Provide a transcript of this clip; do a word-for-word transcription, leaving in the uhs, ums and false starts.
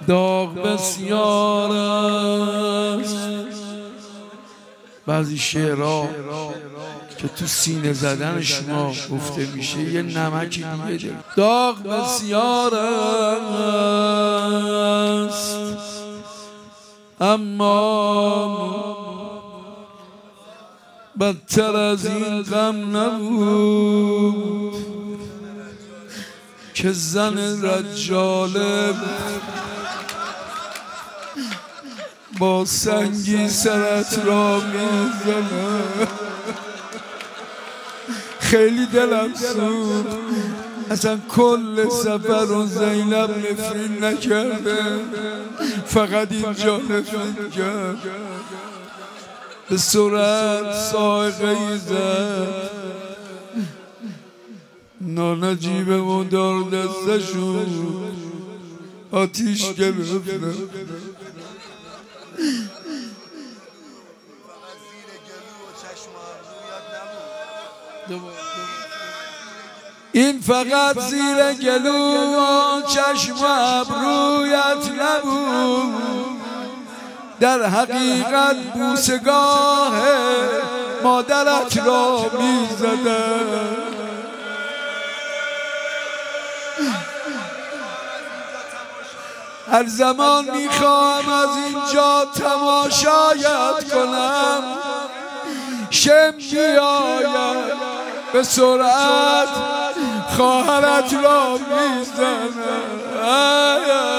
داغ بسیار است. بعضی شعرها که تو سینه زدنش ما گفته میشه یه نمکی دیگه داره. داغ بسیار است اما بدتر از این غم نبود که زن رجاله با سنگی سرت را میزنه. خیلی دلم سوخت، اصلا کل سفر رو زینب نفرین نکرده، فقط اینجا نفرین کرد. به سرعت سائقه زد، نانا جیبمون دار دستشون آتیش گرفته. این فقط زیر گلو و چشم و ابرویت نبود، در حقیقت بوسگاه مادرت را میزده. هر زمان میخوام از اینجا تماشایت کنم، شم بیاید به سرعت خواهرت را میزنه.